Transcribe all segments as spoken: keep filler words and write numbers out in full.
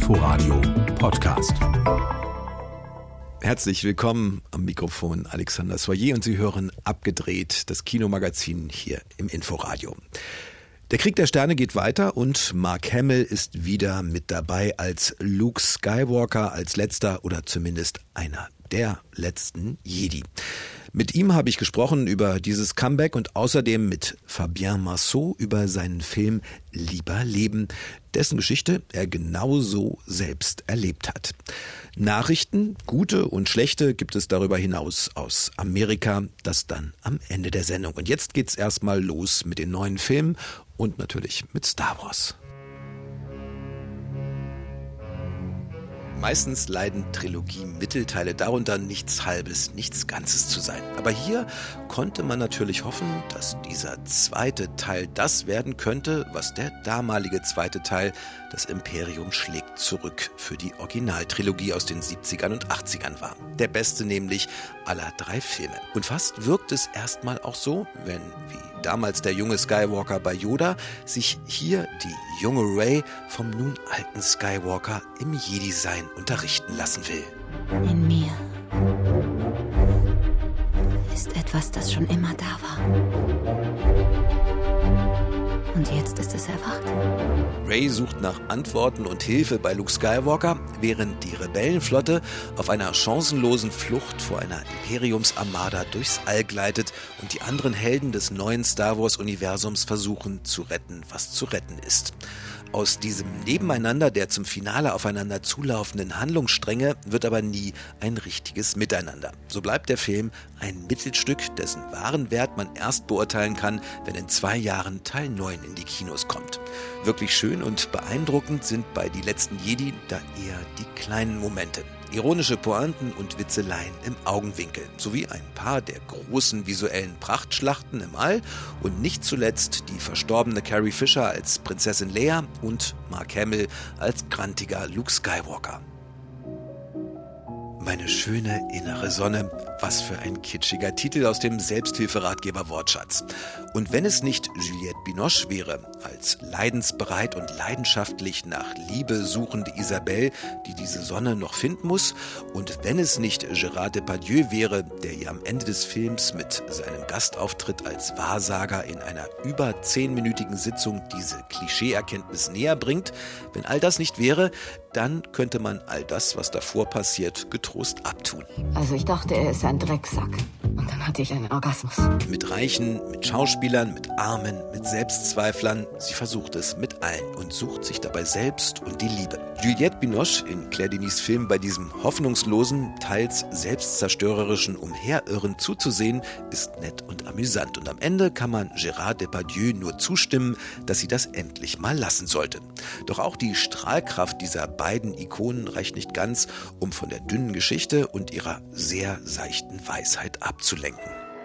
Inforadio Podcast. Herzlich willkommen am Mikrofon Alexander Soyer und Sie hören Abgedreht, das Kinomagazin hier im Inforadio. Der Krieg der Sterne geht weiter und Mark Hamill ist wieder mit dabei als Luke Skywalker, als letzter oder zumindest einer der letzten Jedi. Mit ihm habe ich gesprochen über dieses Comeback und außerdem mit Fabien Marceau über seinen Film Lieber Leben, dessen Geschichte er genauso selbst erlebt hat. Nachrichten, gute und schlechte, gibt es darüber hinaus aus Amerika, das dann am Ende der Sendung. Und jetzt geht's erstmal los mit den neuen Filmen und natürlich mit Star Wars. Meistens leiden Trilogie-Mittelteile darunter, nichts Halbes, nichts Ganzes zu sein. Aber hier konnte man natürlich hoffen, dass dieser zweite Teil das werden könnte, was der damalige zweite Teil, das Imperium schlägt zurück, für die Originaltrilogie aus den siebzigern und achtzigern war. Der beste nämlich aller drei Filme. Und fast wirkt es erstmal auch so, wenn, wie damals der junge Skywalker bei Yoda, sich hier die junge Rey vom nun alten Skywalker im Jedi-Sein unterrichten lassen will. In mir ist etwas, das schon immer da war. Und jetzt ist es erwacht. Rey sucht nach Antworten und Hilfe bei Luke Skywalker, während die Rebellenflotte auf einer chancenlosen Flucht vor einer Imperiumsarmada durchs All gleitet und die anderen Helden des neuen Star Wars-Universums versuchen zu retten, was zu retten ist. Aus diesem Nebeneinander der zum Finale aufeinander zulaufenden Handlungsstränge wird aber nie ein richtiges Miteinander. So bleibt der Film ein Mittelstück, dessen wahren Wert man erst beurteilen kann, wenn in zwei Jahren Teil neun in die Kinos kommt. Wirklich schön und beeindruckend sind bei Die letzten Jedi da eher die kleinen Momente. Ironische Pointen und Witzeleien im Augenwinkel, sowie ein paar der großen visuellen Prachtschlachten im All und nicht zuletzt die verstorbene Carrie Fisher als Prinzessin Leia und Mark Hamill als grantiger Luke Skywalker. Meine schöne innere Sonne, was für ein kitschiger Titel aus dem Selbsthilferatgeber-Wortschatz. Und wenn es nicht Juliette Binoche wäre, als leidensbereit und leidenschaftlich nach Liebe suchende Isabelle, die diese Sonne noch finden muss, und wenn es nicht Gérard Depardieu wäre, der ihr am Ende des Films mit seinem Gastauftritt als Wahrsager in einer über zehnminütigen Sitzung diese Klischee-Erkenntnis näher bringt, wenn all das nicht wäre, dann könnte man all das, was davor passiert, getrost abtun. Also ich dachte, er ist ein Drecksack. Und dann hatte ich einen Orgasmus. Mit Reichen, mit Schauspielern, mit Armen, mit Selbstzweiflern. Sie versucht es mit allen und sucht sich dabei selbst und die Liebe. Juliette Binoche in Claire Denis Film bei diesem hoffnungslosen, teils selbstzerstörerischen Umherirren zuzusehen, ist nett und amüsant. Und am Ende kann man Gérard Depardieu nur zustimmen, dass sie das endlich mal lassen sollte. Doch auch die Strahlkraft dieser beiden Ikonen reicht nicht ganz, um von der dünnen Geschichte und ihrer sehr seichten Weisheit abzulenken.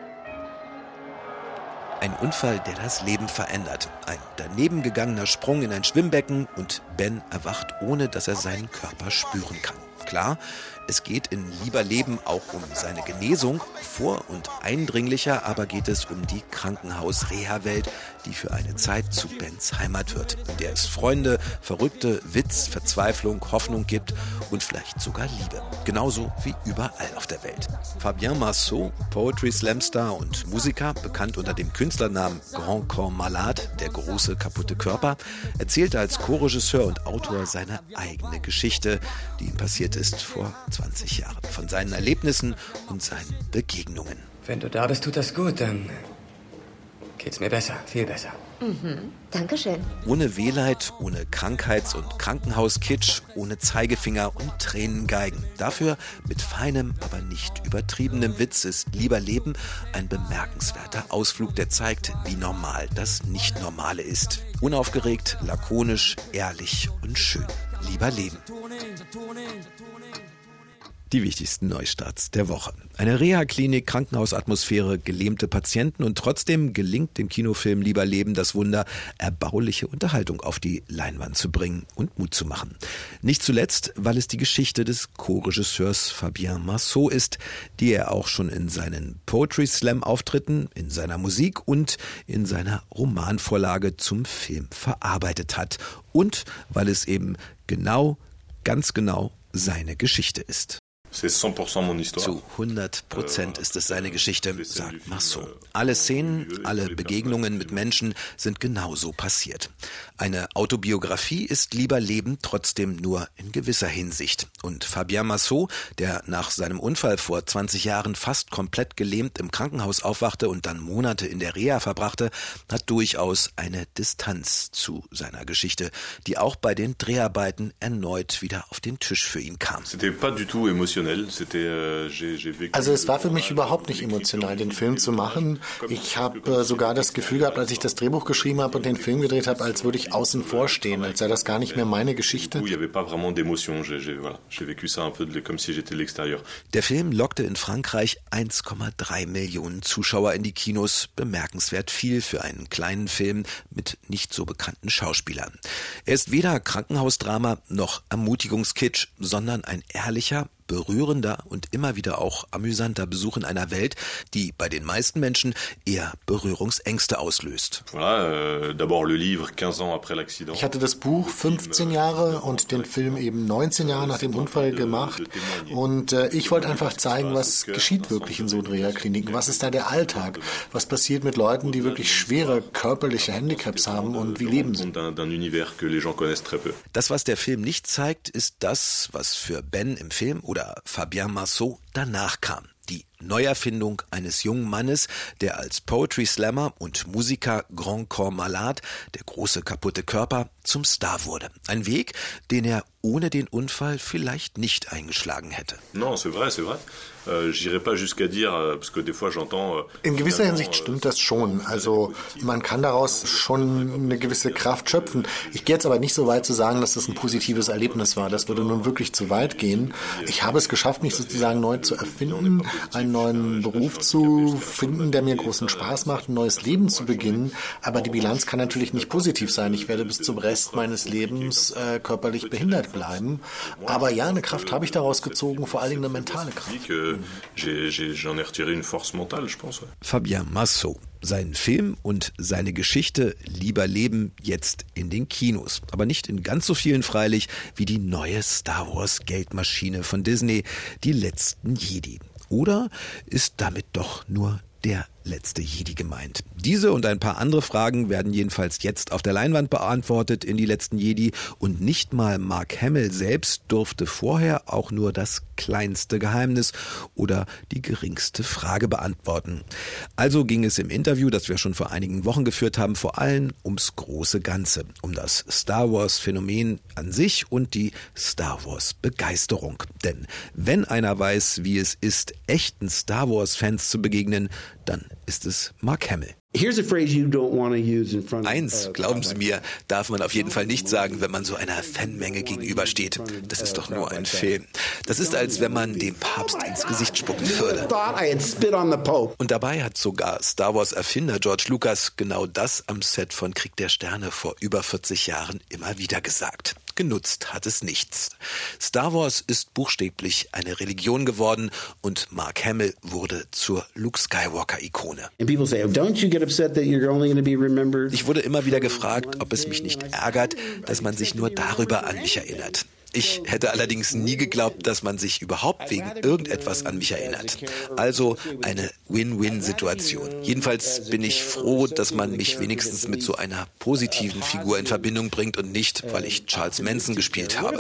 Ein Unfall, der das Leben verändert. Ein daneben gegangener Sprung in ein Schwimmbecken und Ben erwacht, ohne dass er seinen Körper spüren kann. Klar, es geht in Lieber Leben auch um seine Genesung, vor- und eindringlicher aber geht es um die Krankenhaus-Reha-Welt, die für eine Zeit zu Bens Heimat wird, in der es Freunde, Verrückte, Witz, Verzweiflung, Hoffnung gibt und vielleicht sogar Liebe. Genauso wie überall auf der Welt. Fabien Marceau, Poetry Slam Star und Musiker, bekannt unter dem Künstlernamen Grand Corps Malade, der große kaputte Körper, erzählte als Co-Regisseur und Autor seine eigene Geschichte, die ihm passiert ist vor zwanzig Jahren, von seinen Erlebnissen und seinen Begegnungen. Wenn du da bist, tut das gut, dann geht's mir besser, viel besser. Mhm, Dankeschön. Ohne Wehleid, ohne Krankheits- und Krankenhauskitsch, ohne Zeigefinger und Tränengeigen. Dafür mit feinem, aber nicht übertriebenem Witz ist Lieber Leben ein bemerkenswerter Ausflug, der zeigt, wie normal das Nicht-Normale ist. Unaufgeregt, lakonisch, ehrlich und schön. Lieber Leben. Die wichtigsten Neustarts der Woche. Eine Reha-Klinik, Krankenhausatmosphäre, gelähmte Patienten und trotzdem gelingt dem Kinofilm Lieber Leben das Wunder, erbauliche Unterhaltung auf die Leinwand zu bringen und Mut zu machen. Nicht zuletzt, weil es die Geschichte des Co-Regisseurs Fabien Marceau ist, die er auch schon in seinen Poetry Slam Auftritten, in seiner Musik und in seiner Romanvorlage zum Film verarbeitet hat. Und weil es eben genau ganz genau seine Geschichte ist. Zu hundert Prozent ist es seine Geschichte, sagt Marceau. Alle Szenen, alle Begegnungen mit Menschen sind genauso passiert. Eine Autobiografie ist lieber Leben trotzdem nur in gewisser Hinsicht. Und Fabien Marceau, der nach seinem Unfall vor zwanzig Jahren fast komplett gelähmt im Krankenhaus aufwachte und dann Monate in der Reha verbrachte, hat durchaus eine Distanz zu seiner Geschichte, die auch bei den Dreharbeiten erneut wieder auf den Tisch für ihn kam. Also es war für mich überhaupt nicht emotional, den Film zu machen. Ich habe sogar das Gefühl gehabt, als ich das Drehbuch geschrieben habe und den Film gedreht habe, als würde ich außen vor stehen, als sei das gar nicht mehr meine Geschichte. Der Film lockte in Frankreich eins Komma drei Millionen Zuschauer in die Kinos. Bemerkenswert viel für einen kleinen Film mit nicht so bekannten Schauspielern. Er ist weder Krankenhausdrama noch Ermutigungskitsch, sondern ein ehrlicher, berührender und immer wieder auch amüsanter Besuch in einer Welt, die bei den meisten Menschen eher Berührungsängste auslöst. Ich hatte das Buch fünfzehn Jahre und den Film eben neunzehn Jahre nach dem Unfall gemacht und äh, ich wollte einfach zeigen, was geschieht wirklich in so Reha-Kliniken, was ist da der Alltag, was passiert mit Leuten, die wirklich schwere körperliche Handicaps haben und wie leben sie. Das, was der Film nicht zeigt, ist das, was für Ben im Film oder Fabien Marceau danach kam. Die Neuerfindung eines jungen Mannes, der als Poetry Slammer und Musiker Grand Corps Malade, der große kaputte Körper, zum Star wurde. Ein Weg, den er ohne den Unfall vielleicht nicht eingeschlagen hätte. In gewisser Hinsicht stimmt das schon. Also man kann daraus schon eine gewisse Kraft schöpfen. Ich gehe jetzt aber nicht so weit zu sagen, dass das ein positives Erlebnis war. Das würde nun wirklich zu weit gehen. Ich habe es geschafft, mich sozusagen neu zu erfinden, einen neuen Beruf zu finden, der mir großen Spaß macht, ein neues Leben zu beginnen. Aber die Bilanz kann natürlich nicht positiv sein. Ich werde bis zum Rest meines Lebens äh, körperlich behindert bleiben. Aber ja, eine Kraft habe ich daraus gezogen, vor allen Dingen eine mentale Kraft. Fabien Marceau. Sein Film und seine Geschichte Lieber Leben jetzt in den Kinos. Aber nicht in ganz so vielen freilich wie die neue Star Wars Geldmaschine von Disney, die letzten Jedi. Oder ist damit doch nur der letzte Jedi gemeint? Diese und ein paar andere Fragen werden jedenfalls jetzt auf der Leinwand beantwortet in Die letzten Jedi und nicht mal Mark Hamill selbst durfte vorher auch nur das kleinste Geheimnis oder die geringste Frage beantworten. Also ging es im Interview, das wir schon vor einigen Wochen geführt haben, vor allem ums große Ganze, um das Star Wars Phänomen an sich und die Star Wars Begeisterung. Denn wenn einer weiß, wie es ist, echten Star Wars Fans zu begegnen, dann ist es Mark Hamill. Eins, glauben Sie mir, darf man auf jeden Fall nicht sagen, wenn man so einer Fanmenge gegenübersteht. Das ist doch nur ein Film. Das ist, als wenn man dem Papst ins Gesicht spucken würde. Und dabei hat sogar Star Wars Erfinder George Lucas genau das am Set von Krieg der Sterne vor über vierzig Jahren immer wieder gesagt. Genutzt hat es nichts. Star Wars ist buchstäblich eine Religion geworden und Mark Hamill wurde zur Luke Skywalker-Ikone. Ich wurde immer wieder gefragt, ob es mich nicht ärgert, dass man sich nur darüber an mich erinnert. Ich hätte allerdings nie geglaubt, dass man sich überhaupt wegen irgendetwas an mich erinnert. Also eine Win-Win-Situation. Jedenfalls bin ich froh, dass man mich wenigstens mit so einer positiven Figur in Verbindung bringt und nicht, weil ich Charles Manson gespielt habe.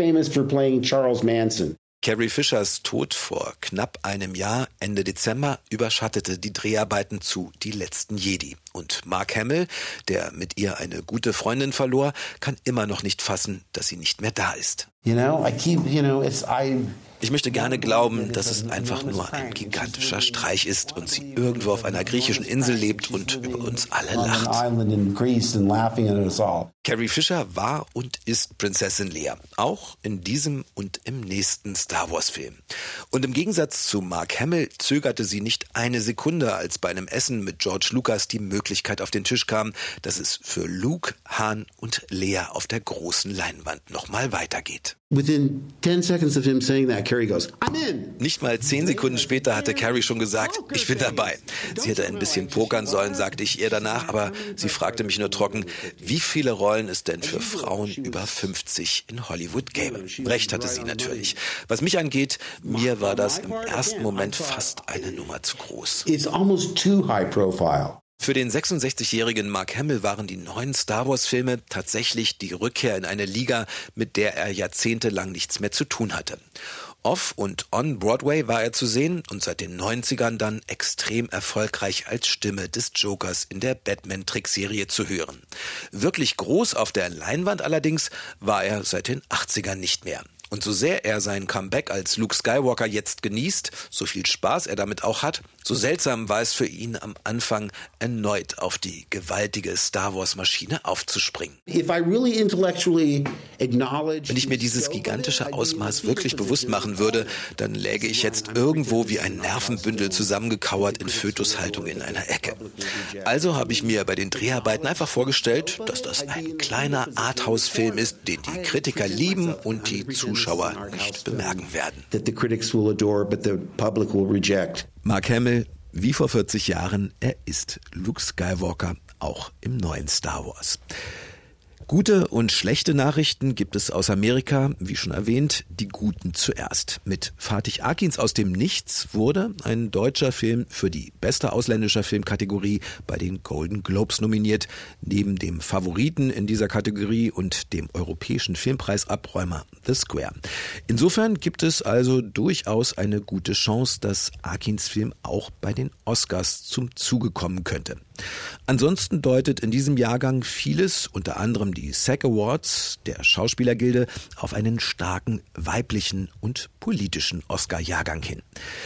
Carrie Fishers Tod vor knapp einem Jahr, Ende Dezember, überschattete die Dreharbeiten zu Die letzten Jedi. Und Mark Hamill, der mit ihr eine gute Freundin verlor, kann immer noch nicht fassen, dass sie nicht mehr da ist. You know, I keep, you know, it's, I Ich möchte gerne glauben, dass es einfach nur ein gigantischer Streich ist und sie irgendwo auf einer griechischen Insel lebt und über uns alle lacht. Carrie Fisher war und ist Prinzessin Leia, auch in diesem und im nächsten Star Wars Film. Und im Gegensatz zu Mark Hamill zögerte sie nicht eine Sekunde, als bei einem Essen mit George Lucas die Möglichkeit auf den Tisch kam, dass es für Luke, Han und Leia auf der großen Leinwand nochmal weitergeht. Within ten seconds of him saying that, Carrie goes, I'm in. Nicht mal zehn Sekunden später hatte Carrie schon gesagt, ich bin dabei. Sie hätte ein bisschen pokern sollen, sagte ich ihr danach, aber sie fragte mich nur trocken, wie viele Rollen Rollen es denn für Frauen über fünfzig in Hollywood gäbe. Recht hatte sie natürlich. Was mich angeht, mir war das im ersten Moment fast eine Nummer zu groß. It's almost too high profile. Für den sechsundsechzigjährigen Mark Hamill waren die neuen Star-Wars-Filme tatsächlich die Rückkehr in eine Liga, mit der er jahrzehntelang nichts mehr zu tun hatte. Off- und on-Broadway war er zu sehen und seit den neunzigern dann extrem erfolgreich als Stimme des Jokers in der Batman-Trickserie zu hören. Wirklich groß auf der Leinwand allerdings war er seit den achtzigern nicht mehr. Und so sehr er sein Comeback als Luke Skywalker jetzt genießt, so viel Spaß er damit auch hat, so seltsam war es für ihn am Anfang, erneut auf die gewaltige Star-Wars-Maschine aufzuspringen. Wenn ich mir dieses gigantische Ausmaß wirklich bewusst machen würde, dann läge ich jetzt irgendwo wie ein Nervenbündel zusammengekauert in Fötushaltung in einer Ecke. Also habe ich mir bei den Dreharbeiten einfach vorgestellt, dass das ein kleiner Arthouse-Film ist, den die Kritiker lieben und die Zuschauer nicht bemerken werden. Mark Hamill, wie vor vierzig Jahren, er ist Luke Skywalker, auch im neuen Star Wars. Gute und schlechte Nachrichten gibt es aus Amerika, wie schon erwähnt, die guten zuerst. Mit Fatih Akins aus dem Nichts wurde ein deutscher Film für die beste ausländischer Filmkategorie bei den Golden Globes nominiert, neben dem Favoriten in dieser Kategorie und dem europäischen Filmpreisabräumer The Square. Insofern gibt es also durchaus eine gute Chance, dass Akins Film auch bei den Oscars zum Zuge kommen könnte. Ansonsten deutet in diesem Jahrgang vieles, unter anderem die S A G Awards der Schauspielergilde, auf einen starken weiblichen und politischen Oscar-Jahrgang hin.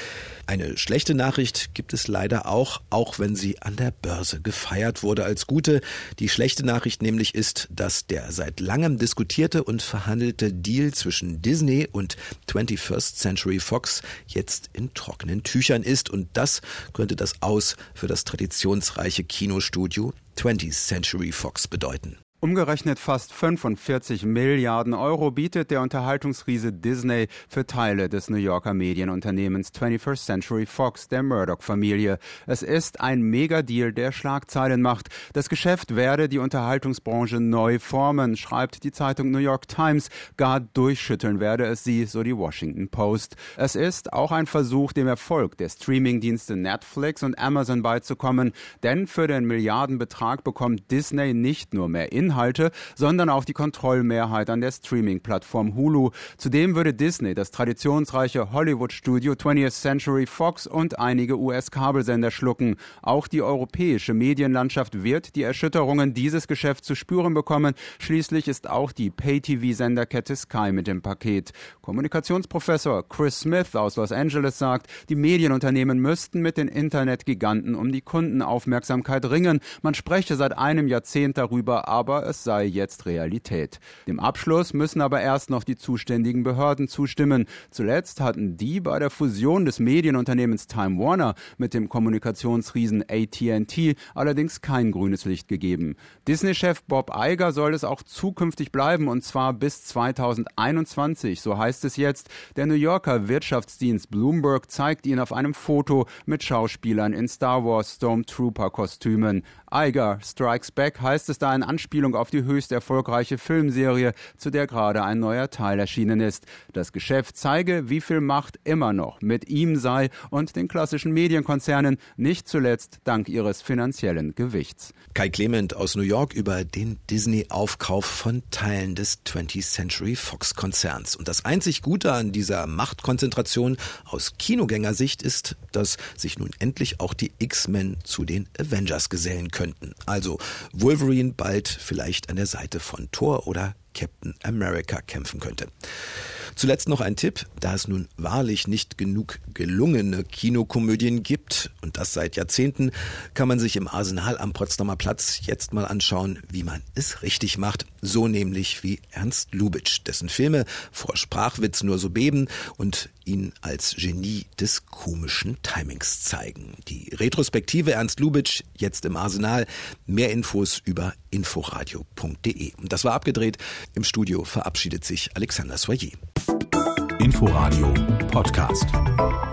Eine schlechte Nachricht gibt es leider auch, auch wenn sie an der Börse gefeiert wurde als gute. Die schlechte Nachricht nämlich ist, dass der seit langem diskutierte und verhandelte Deal zwischen Disney und twenty-first Century Fox jetzt in trockenen Tüchern ist. Und das könnte das Aus für das traditionsreiche Kinostudio twentieth Century Fox bedeuten. Umgerechnet fast fünfundvierzig Milliarden Euro bietet der Unterhaltungsriese Disney für Teile des New Yorker Medienunternehmens twenty-first Century Fox, der Murdoch-Familie. Es ist ein Megadeal, der Schlagzeilen macht. Das Geschäft werde die Unterhaltungsbranche neu formen, schreibt die Zeitung New York Times. Gar durchschütteln werde es sie, so die Washington Post. Es ist auch ein Versuch, dem Erfolg der Streamingdienste Netflix und Amazon beizukommen. Denn für den Milliardenbetrag bekommt Disney nicht nur mehr Inhalte, Inhalte, sondern auch die Kontrollmehrheit an der Streaming-Plattform Hulu. Zudem würde Disney das traditionsreiche Hollywood-Studio twentieth Century Fox und einige U S-Kabelsender schlucken. Auch die europäische Medienlandschaft wird die Erschütterungen dieses Geschäfts zu spüren bekommen. Schließlich ist auch die Pay-T V-Senderkette Sky mit im Paket. Kommunikationsprofessor Chris Smith aus Los Angeles sagt, die Medienunternehmen müssten mit den Internetgiganten um die Kundenaufmerksamkeit ringen. Man spreche seit einem Jahrzehnt darüber, aber es sei jetzt Realität. Dem Abschluss müssen aber erst noch die zuständigen Behörden zustimmen. Zuletzt hatten die bei der Fusion des Medienunternehmens Time Warner mit dem Kommunikationsriesen A T and T allerdings kein grünes Licht gegeben. Disney-Chef Bob Iger soll es auch zukünftig bleiben, und zwar bis zweitausendeinundzwanzig, so heißt es jetzt. Der New Yorker Wirtschaftsdienst Bloomberg zeigt ihn auf einem Foto mit Schauspielern in Star Wars Stormtrooper-Kostümen. Iger Strikes Back heißt es da in Anspielung auf die höchst erfolgreiche Filmserie, zu der gerade ein neuer Teil erschienen ist. Das Geschäft zeige, wie viel Macht immer noch mit ihm sei und den klassischen Medienkonzernen, nicht zuletzt dank ihres finanziellen Gewichts. Kai Clement aus New York über den Disney-Aufkauf von Teilen des twentieth Century Fox-Konzerns. Und das einzig Gute an dieser Machtkonzentration aus Kinogängersicht ist, dass sich nun endlich auch die X-Men zu den Avengers gesellen können. Könnten. Also Wolverine bald vielleicht an der Seite von Thor oder Captain America kämpfen könnte. Zuletzt noch ein Tipp, da es nun wahrlich nicht genug gelungene Kinokomödien gibt, und das seit Jahrzehnten, kann man sich im Arsenal am Potsdamer Platz jetzt mal anschauen, wie man es richtig macht. So nämlich wie Ernst Lubitsch, dessen Filme vor Sprachwitz nur so beben und ihn als Genie des komischen Timings zeigen. Die Retrospektive Ernst Lubitsch jetzt im Arsenal. Mehr Infos über inforadio punkt de. Und das war abgedreht. Im Studio verabschiedet sich Alexander Soyer. Inforadio Podcast.